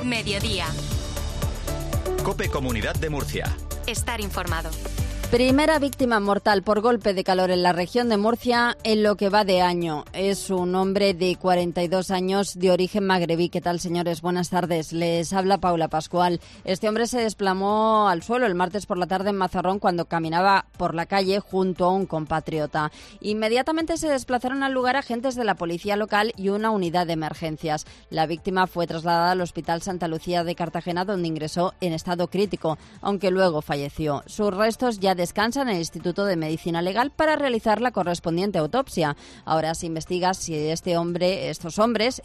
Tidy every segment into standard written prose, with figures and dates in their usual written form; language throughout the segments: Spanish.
Mediodía. COPE Comunidad de Murcia. Estar informado. Primera víctima mortal por golpe de calor en la región de Murcia en lo que va de año. Es un hombre de 42 años de origen magrebí. ¿Qué tal, señores? Buenas tardes. Les habla Paula Pascual. Este hombre se desplomó al suelo el martes por la tarde en Mazarrón cuando caminaba por la calle junto a un compatriota. Inmediatamente se desplazaron al lugar agentes de la policía local y una unidad de emergencias. La víctima fue trasladada al Hospital Santa Lucía de Cartagena, donde ingresó en estado crítico, aunque luego falleció. Sus restos ya descansan en el Instituto de Medicina Legal para realizar la correspondiente autopsia. Ahora se investiga si estos hombres,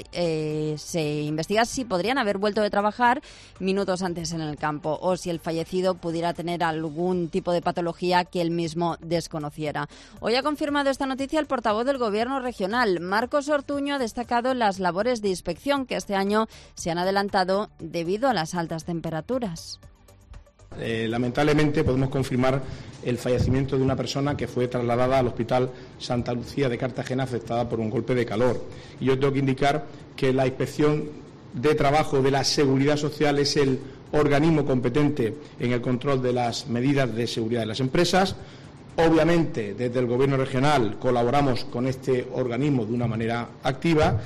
se investiga si podrían haber vuelto de trabajar minutos antes en el campo o si el fallecido pudiera tener algún tipo de patología que él mismo desconociera. Hoy ha confirmado esta noticia el portavoz del Gobierno regional. Marcos Ortuño ha destacado las labores de inspección que este año se han adelantado debido a las altas temperaturas. Lamentablemente podemos confirmar el fallecimiento de una persona que fue trasladada al Hospital Santa Lucía de Cartagena afectada por un golpe de calor. Y yo tengo que indicar que la Inspección de Trabajo de la Seguridad Social es el organismo competente en el control de las medidas de seguridad de las empresas. Obviamente, desde el Gobierno regional colaboramos con este organismo de una manera activa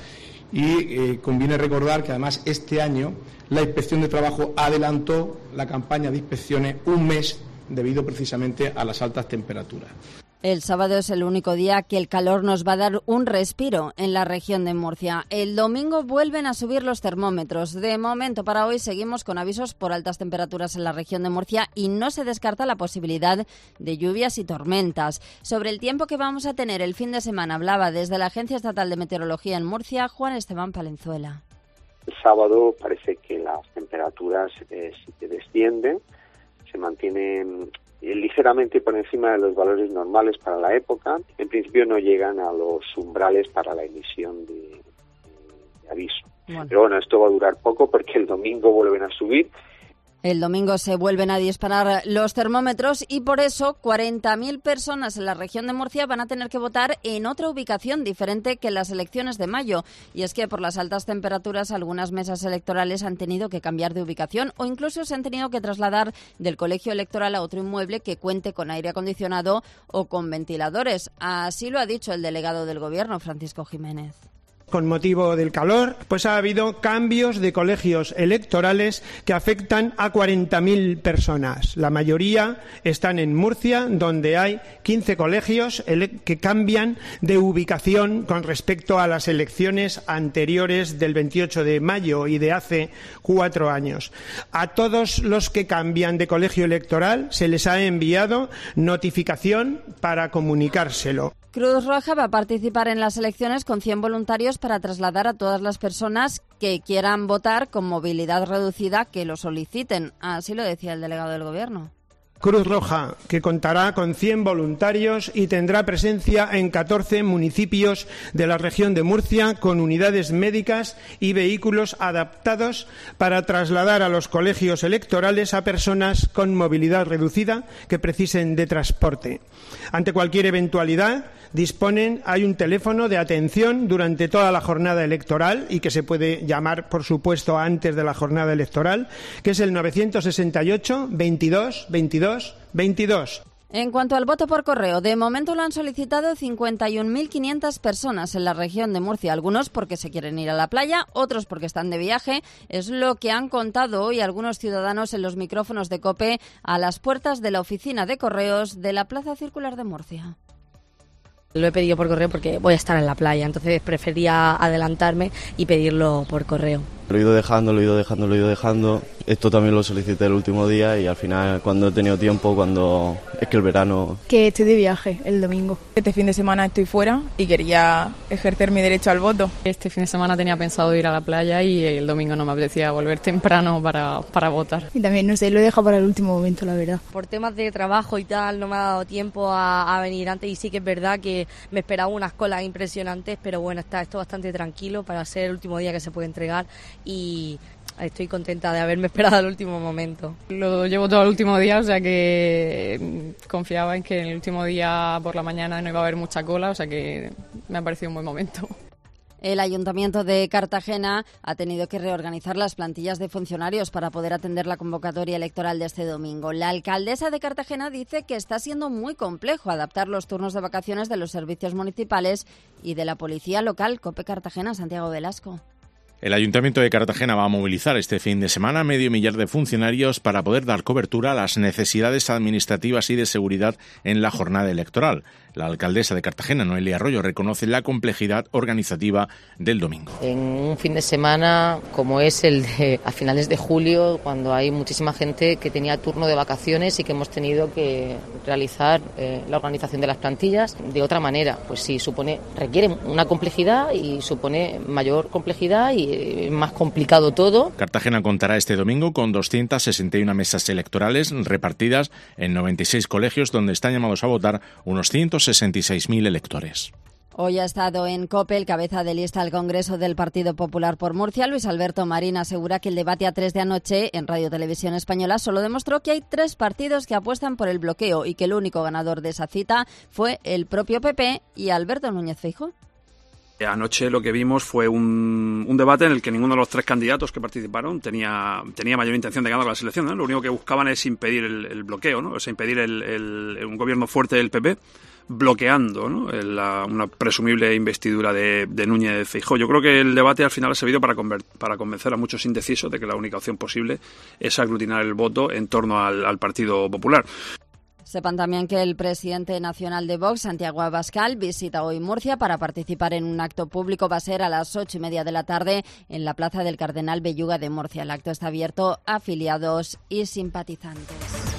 y conviene recordar que además este año la Inspección de Trabajo adelantó la campaña de inspecciones un mes debido precisamente a las altas temperaturas. El sábado es el único día que el calor nos va a dar un respiro en la región de Murcia. El domingo vuelven a subir los termómetros. De momento, para hoy, seguimos con avisos por altas temperaturas en la región de Murcia y no se descarta la posibilidad de lluvias y tormentas. Sobre el tiempo que vamos a tener el fin de semana, hablaba desde la Agencia Estatal de Meteorología en Murcia, Juan Esteban Palenzuela. El sábado parece que las temperaturas sí que descienden, se mantienen ligeramente por encima de los valores normales para la época. En principio no llegan a los umbrales para la emisión de aviso. Bueno. Pero bueno, esto va a durar poco porque el domingo vuelven a subir. El domingo se vuelven a disparar los termómetros y por eso 40.000 personas en la región de Murcia van a tener que votar en otra ubicación diferente que en las elecciones de mayo. Y es que por las altas temperaturas algunas mesas electorales han tenido que cambiar de ubicación o incluso se han tenido que trasladar del colegio electoral a otro inmueble que cuente con aire acondicionado o con ventiladores. Así lo ha dicho el delegado del Gobierno, Francisco Jiménez. Con motivo del calor, pues ha habido cambios de colegios electorales que afectan a 40.000 personas. La mayoría están en Murcia, donde hay 15 colegios que cambian de ubicación con respecto a las elecciones anteriores del 28 de mayo y de hace 4 años. A todos los que cambian de colegio electoral se les ha enviado notificación para comunicárselo. Cruz Roja va a participar en las elecciones con 100 voluntarios para trasladar a todas las personas que quieran votar con movilidad reducida que lo soliciten. Así lo decía el delegado del Gobierno. Cruz Roja, que contará con 100 voluntarios y tendrá presencia en 14 municipios de la región de Murcia con unidades médicas y vehículos adaptados para trasladar a los colegios electorales a personas con movilidad reducida que precisen de transporte. Ante cualquier eventualidad, hay un teléfono de atención durante toda la jornada electoral y que se puede llamar, por supuesto, antes de la jornada electoral, que es el 968 22 22 22. En cuanto al voto por correo, de momento lo han solicitado 51.500 personas en la región de Murcia, algunos porque se quieren ir a la playa, otros porque están de viaje. Es lo que han contado hoy algunos ciudadanos en los micrófonos de COPE a las puertas de la oficina de correos de la Plaza Circular de Murcia. Lo he pedido por correo porque voy a estar en la playa, entonces prefería adelantarme y pedirlo por correo. Lo he ido dejando. Esto también lo solicité el último día y al final, cuando he tenido tiempo, es que el verano... Que estoy de viaje el domingo. Este fin de semana estoy fuera y quería ejercer mi derecho al voto. Este fin de semana tenía pensado ir a la playa y el domingo no me apetecía volver temprano para votar. Y también, no sé, lo he dejado para el último momento, la verdad. Por temas de trabajo y tal, no me ha dado tiempo a venir antes y sí que es verdad que me esperaba unas colas impresionantes, pero bueno, está esto bastante tranquilo para ser el último día que se puede entregar y estoy contenta de haberme esperado al último momento. Lo llevo todo el último día, o sea que confiaba en que en el último día por la mañana no iba a haber mucha cola, o sea que me ha parecido un buen momento. El Ayuntamiento de Cartagena ha tenido que reorganizar las plantillas de funcionarios para poder atender la convocatoria electoral de este domingo. La alcaldesa de Cartagena dice que está siendo muy complejo adaptar los turnos de vacaciones de los servicios municipales y de la policía local. COPE Cartagena, Santiago Velasco. El Ayuntamiento de Cartagena va a movilizar este fin de semana 500.000 de funcionarios para poder dar cobertura a las necesidades administrativas y de seguridad en la jornada electoral. La alcaldesa de Cartagena, Noelia Arroyo, reconoce la complejidad organizativa del domingo. En un fin de semana como es el de a finales de julio, cuando hay muchísima gente que tenía turno de vacaciones y que hemos tenido que realizar la organización de las plantillas de otra manera, pues sí, requiere una complejidad y supone mayor complejidad y más complicado todo. Cartagena contará este domingo con 261 mesas electorales repartidas en 96 colegios donde están llamados a votar unos 166.000 electores. Hoy ha estado en COPE el cabeza de lista al Congreso del Partido Popular por Murcia. Luis Alberto Marín asegura que el debate a 3 de anoche en Radio Televisión Española solo demostró que hay 3 partidos que apuestan por el bloqueo y que el único ganador de esa cita fue el propio PP y Alberto Núñez Feijóo. Anoche lo que vimos fue un debate en el que ninguno de los 3 candidatos que participaron tenía mayor intención de ganar la elección, ¿no? Lo único que buscaban es impedir el bloqueo, ¿no? O sea, impedir un gobierno fuerte del PP, bloqueando, ¿no? Una presumible investidura de Núñez Feijóo. Yo creo que el debate al final ha servido para convencer a muchos indecisos de que la única opción posible es aglutinar el voto en torno al Partido Popular. Sepan también que el presidente nacional de Vox, Santiago Abascal, visita hoy Murcia para participar en un acto público. Va a ser a las 8:30 de la tarde en la Plaza del Cardenal Belluga de Murcia. El acto está abierto a afiliados y simpatizantes.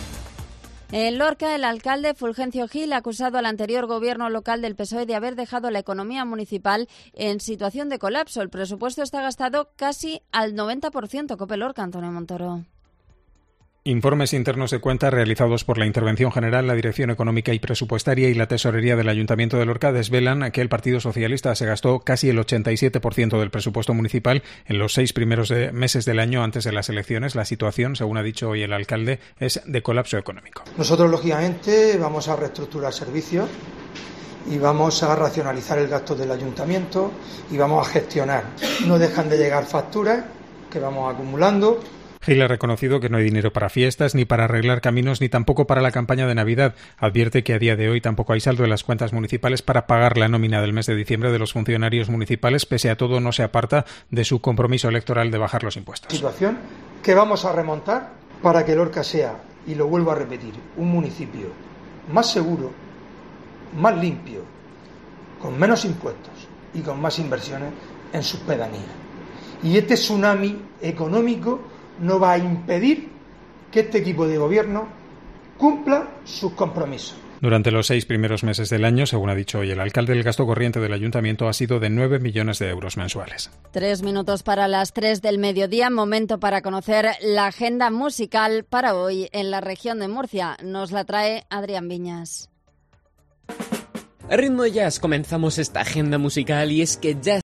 En Lorca, el alcalde Fulgencio Gil ha acusado al anterior gobierno local del PSOE de haber dejado la economía municipal en situación de colapso. El presupuesto está gastado casi al 90%. COPE Lorca, Antonio Montoro. Informes internos de cuentas realizados por la Intervención General, la Dirección Económica y Presupuestaria y la Tesorería del Ayuntamiento de Lorca desvelan que el Partido Socialista se gastó casi el 87% del presupuesto municipal en los 6 primeros meses del año antes de las elecciones. La situación, según ha dicho hoy el alcalde, es de colapso económico. Nosotros, lógicamente, vamos a reestructurar servicios y vamos a racionalizar el gasto del ayuntamiento y vamos a gestionar. No dejan de llegar facturas que vamos acumulando. Gil ha reconocido que no hay dinero para fiestas, ni para arreglar caminos, ni tampoco para la campaña de Navidad. Advierte que a día de hoy tampoco hay saldo en las cuentas municipales para pagar la nómina del mes de diciembre de los funcionarios municipales. Pese a todo, no se aparta de su compromiso electoral de bajar los impuestos. Situación que vamos a remontar para que Lorca sea, y lo vuelvo a repetir, un municipio más seguro, más limpio, con menos impuestos y con más inversiones en sus pedanías. Y este tsunami económico no va a impedir que este equipo de gobierno cumpla sus compromisos. Durante los 6 primeros meses del año, según ha dicho hoy el alcalde, el gasto corriente del ayuntamiento ha sido de 9 millones de euros mensuales. 3 minutos para las 3 del mediodía, momento para conocer la agenda musical para hoy en la región de Murcia. Nos la trae Adrián Viñas. A ritmo de jazz comenzamos esta agenda musical y es que ya